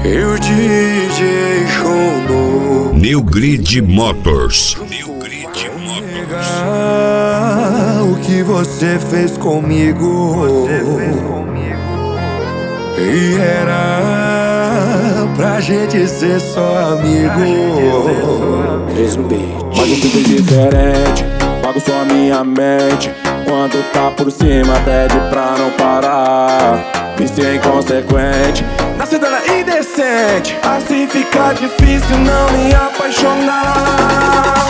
E o DJ Show New Grid Motors. O que você fez comigo? E era pra gente ser só amigo. Três no beat. Mas eu fico diferente, pago só a minha mente. Quando tá por cima pede pra não parar. Vício é inconsequente, na cidade indecente. Assim fica difícil não me apaixonar.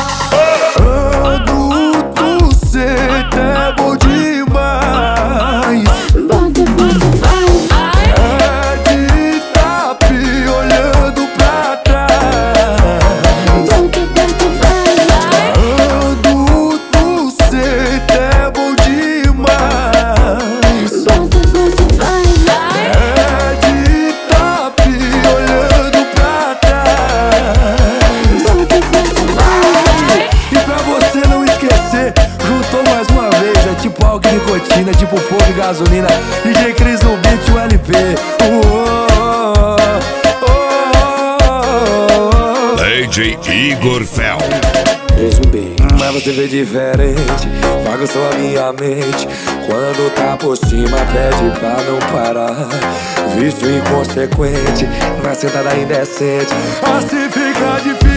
Adulto, cê é bom demais. Bota, bota, vai. É de tapi olhando pra trás. Bota, bota, vai. Adulto, cê é bom demais. Bota, bota, vai. É de tapi olhando pra trás. Bota, bota, vai. E pra você não esquecer, juntou mais uma vez. É tipo álcool e nicotina, tipo fogo e gasolina. DJ Cris no beat, o LP. DJ Igor Fel. Três no beat. Mas você vê diferente, paga só a minha mente. Quando tá por cima pede pra não parar. Vício inconsequente, na sentada indecente. Assim fica difícil